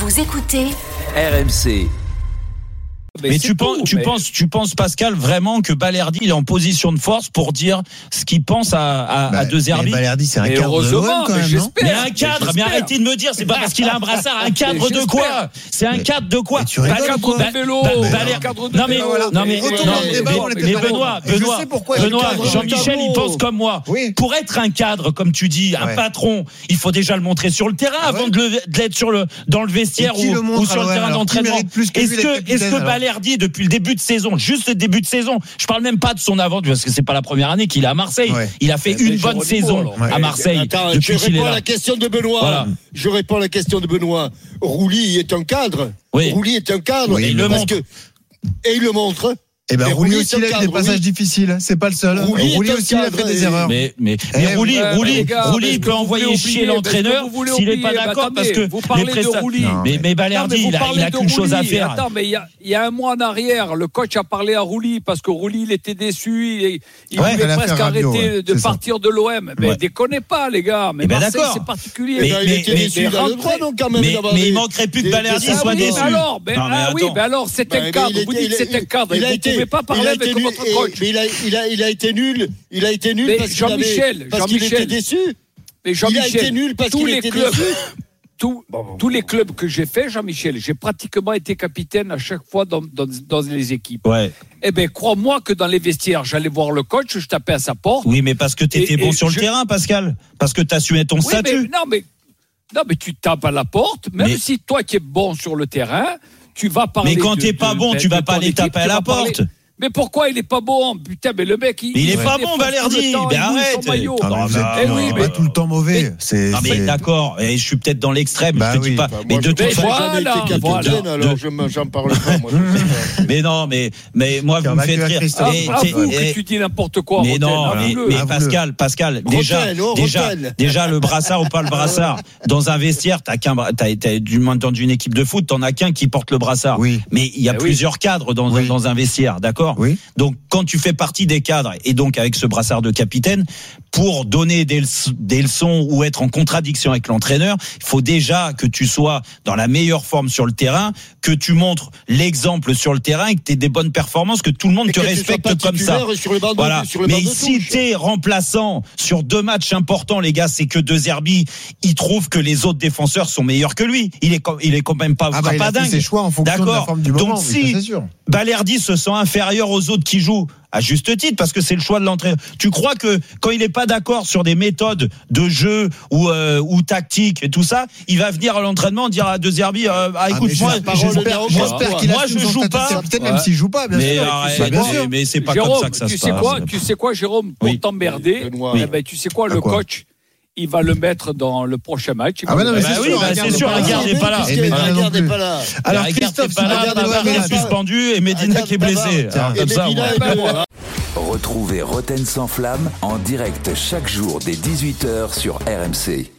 Vous écoutez RMC. Mais tu penses, Pascal, vraiment que Balerdi il est en position de force pour dire ce qu'il pense à De Zerbi? Balerdi, c'est un cadre de l'OM quand même, non? Mais un cadre, mais arrêtez de me dire, c'est pas parce qu'il a un brassard, un cadre de quoi? C'est un cadre de quoi? Tu rigoles quoi? Non mais Benoît, Jean-Michel, il pense comme moi. Pour être un cadre, comme tu dis, un patron, il faut déjà le montrer sur le terrain avant de l'être dans le vestiaire ou sur le terrain d'entraînement. Est-ce que Balerdi, depuis le début de saison, juste le début de saison, je parle même pas de son avant, parce que c'est pas la première année qu'il est à Marseille. Il a fait une bonne saison à Marseille. Attends, je réponds à la question de Benoît. Voilà. Je réponds à la question de Benoît. Rouli est un cadre. Rouli est un cadre. Il le montre. Et il le montre. Eh ben, Rouli aussi, il a eu des passages difficiles. C'est pas le seul. Rouli aussi, il a fait des erreurs. Mais Rouli, il peut envoyer chier l'entraîneur s'il est pas d'accord parce que vous parlez de Rouli. Mais Balerdi, il a qu'une chose à faire. Attends, mais il y a un mois en arrière, le coach a parlé à Rouli parce que Rouli, il était déçu. Il voulait presque arrêter de partir de l'OM. Mais déconnez pas, les gars. Mais Marseille, c'est particulier. Mais il était déçu dans le droit, donc, quand même. Mais il manquerait plus que Balerdi soit déçu. Mais alors, c'est un cadre. Vous dites que c'est un cadre. Vous ne pouvez pas parler avec votre coach. Mais il a été nul. Il a été nul parce qu'il était déçu. Mais Jean-Michel, il a été nul parce qu'il était déçu. Tous les clubs que j'ai fait, Jean-Michel, j'ai pratiquement été capitaine à chaque fois dans les équipes. Ouais. Eh bien, crois-moi que dans les vestiaires, j'allais voir le coach, je tapais à sa porte. Oui, mais parce que tu étais bon sur le terrain, Pascal. Parce que tu assumais ton statut. Non, mais tu tapes à la porte, même si toi qui es bon sur le terrain, tu vas parler. Mais quand t'es pas bon, tu vas pas aller taper à la porte. Mais pourquoi il est pas bon? Putain, mais le mec, il est pas bon, Balerdi. Mais arrête. Pas tout le temps mauvais. Mais d'accord. Et je suis peut-être dans l'extrême. Je te dis pas. Mais de toute façon, j'ai jamais été capitaine, alors j'en parle pas. Mais non, mais moi vous me faites rire. Avoue que tu dis n'importe quoi. Mais non, mais Pascal, déjà le brassard ou pas le brassard. Dans un vestiaire, t'as du moins dans une équipe de foot, t'en as qu'un qui porte le brassard. Mais il y a plusieurs cadres dans un vestiaire, d'accord? Oui. Donc quand tu fais partie des cadres et donc avec ce brassard de capitaine, pour donner des leçons ou être en contradiction avec l'entraîneur, il faut déjà que tu sois dans la meilleure forme sur le terrain, que tu montres l'exemple sur le terrain et que tu aies des bonnes performances, que tout le monde te respecte comme ça. Voilà. Mais si tu es remplaçant sur 2 matchs importants, les gars, c'est que De Zerbi, il trouve que les autres défenseurs sont meilleurs que lui. Il est quand même pas dingue. Ses choix en fonction de la forme du moment. Donc si Balerdi se sent inférieur aux autres qui jouent, à juste titre, parce que c'est le choix de l'entraîneur. Tu crois que quand il n'est pas d'accord sur des méthodes de jeu ou tactique et tout ça, il va venir à l'entraînement dire à De Zerbi, écoute, j'espère qu'il je joue pas. Peut-être même s'il joue pas, bien sûr. Mais c'est pas comme ça que ça se passe. Tu sais quoi, Jérôme, pour t'emmerder, tu sais quoi, le coach, il va le mettre dans le prochain match. C'est sûr, Lagarde n'est pas là. Alors, Christophe Lagarde est suspendu et Medina qui est blessé. Comme ça, Retrouvez Roten sans flamme en direct chaque jour dès 18h sur RMC.